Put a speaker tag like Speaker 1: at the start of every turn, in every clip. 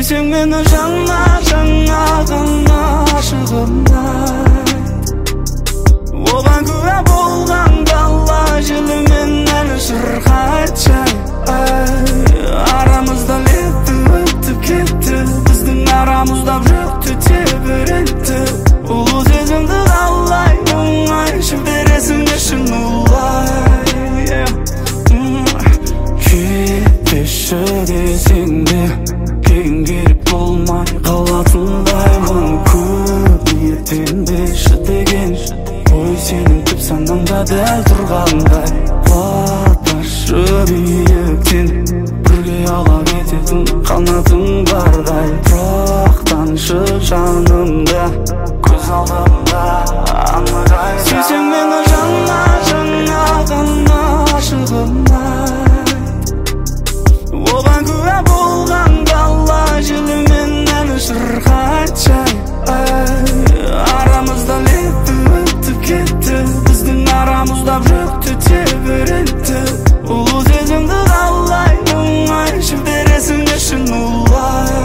Speaker 1: Сүйсең мені жаңа ғана ашығымдай, оған күә болған дала желімен әлі шырқайды жай. Арамызда лепті өтіп кетті, біздің арамызда жүкті тебірентті. Ұлы сезімді қалай оңай жібересің ішін улай. Кетпеші десең де кейін келіп болмай қалатындаймын. Көп ниеттенбеші деген ой сенің түп санаңда дәл тұрғандай. Құлатпашы биіктен бірге ала кететін қанатың бардай. Тұрақтаншы жанымда, көз алдымда анық айда. Сүйсең мені жаңа ғана ашығымдай, оған күә болған дала желімен әлі шырқайды жай. Арамызда лепті өтіп кетті, біздің арамызда жүкті тебірентті. Ұлы сезімді қалай оңай жібересің ішін улай.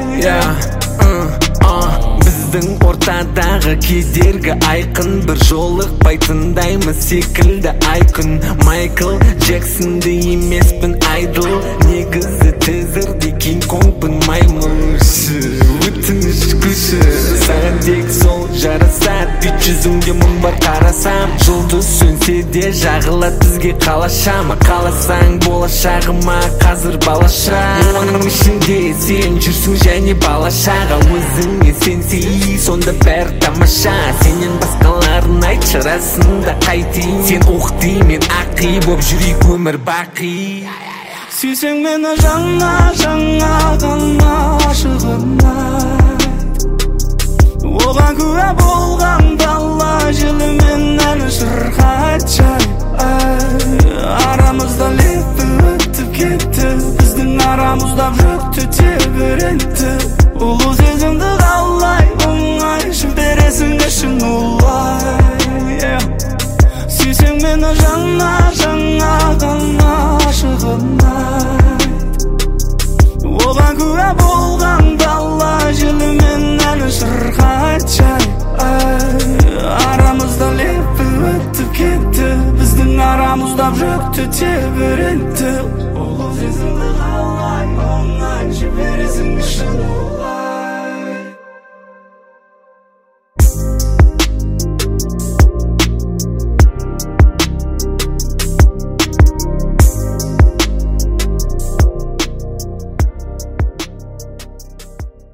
Speaker 1: Біздің ортадағы кедергі айқын, бір жолықпайтындаймыз секілді айқын. Майкл Джексонды емеспін айдол, негізі тезірде Кинг-Конгпын маймылшы. Өтініш күші саған тек сол жарасады, бет жүзіңде мұң бар қарасам. Жұлдыз сөнсе де жағылады бізге қалашама. Қаласаң болашағыма қазір балаша, оның ішінде сен жүрсің және балашаға. Өзіңе сенсей сонда бәрі тамаша, сенен басқаларын айтшы расында қайтейін. Сен оқты мен ақи боп жүрейік өмір бақи. Сүйсең мені жаңа ғана ашығымдай, оған күә болған дала желімен әлі шырқайды жай. Арамызда лепті өтіп кетті, біздің арамызда жүкті тебірентті. Ұлы сезімді қалай оңай жібересің ішін улай. Сүйсең мені жаңа ғана ашығымдай, оған күә болған дала желімен әлі шырқайды жай. Арамызда лепті өтіп кетті, біздің арамызда жүкті тебірентті.